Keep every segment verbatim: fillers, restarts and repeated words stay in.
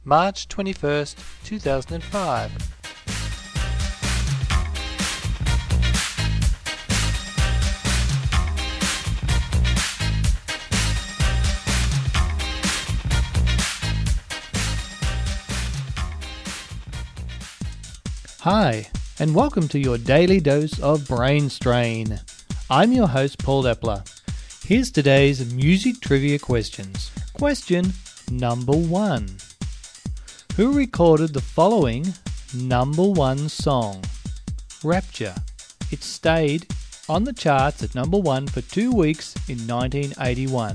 March twenty-first, two thousand five. Hi, and welcome to your daily dose of brain strain. I'm your host, Paul Epler. Here's today's music trivia questions. Question number one. Who recorded the following number one song? Rapture. It stayed on the charts at number one for two weeks in nineteen eighty-one.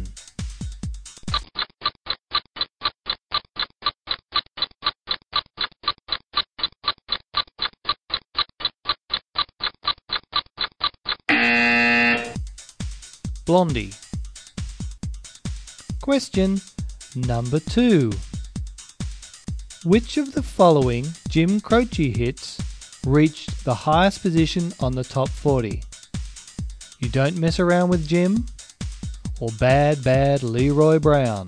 Blondie. Question number two. Which of the following Jim Croce hits reached the highest position on the top forty? You Don't Mess Around with Jim or Bad Bad Leroy Brown?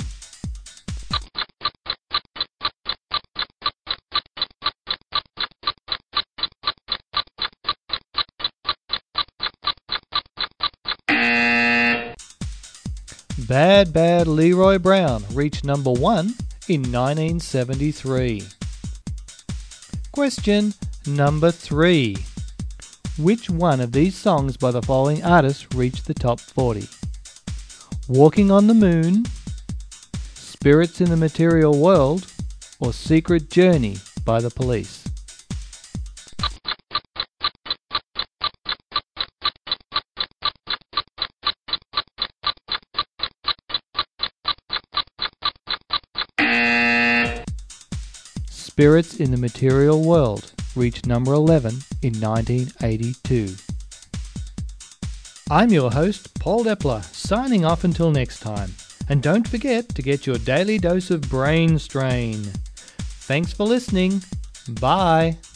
Bad Bad Leroy Brown reached number one in nineteen seventy-three. Question number three. Which one of these songs by the following artists reached the top forty? Walking on the Moon, Spirits in the Material World, or Secret Journey by the Police? Spirits in the Material World reached number eleven in nineteen eighty-two. I'm your host, Paul Epler, signing off until next time. And don't forget to get your daily dose of brain strain. Thanks for listening. Bye.